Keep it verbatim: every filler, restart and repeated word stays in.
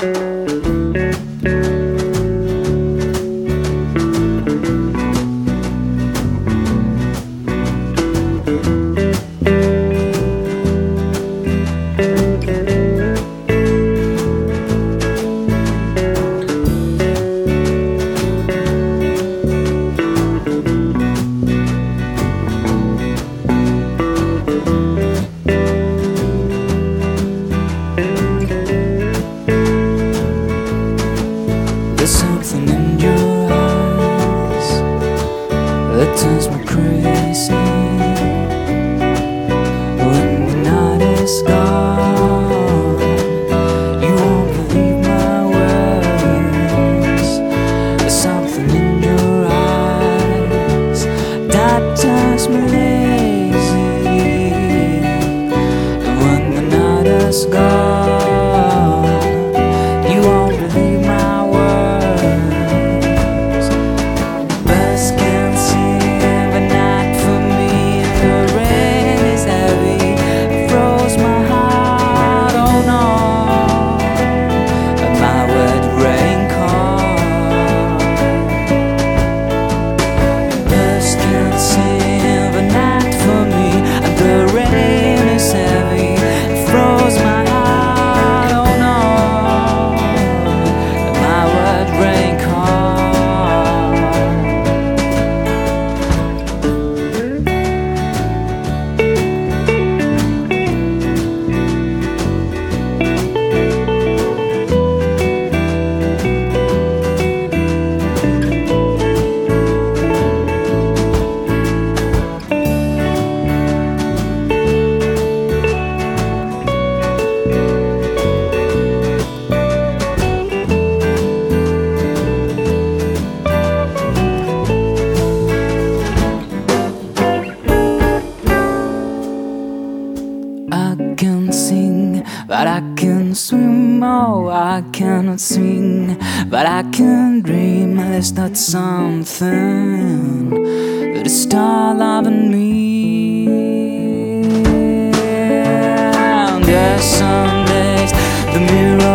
There's something in your eyes that turns me crazy. When the night is gone, you won't believe my words. There's something in your eyes that turns me lazy. And when the night is gone, you won't believe my words. I can sing, but I can swim. Oh, I cannot sing, but I can dream. There's not something that is still loving me. There's some days the mirror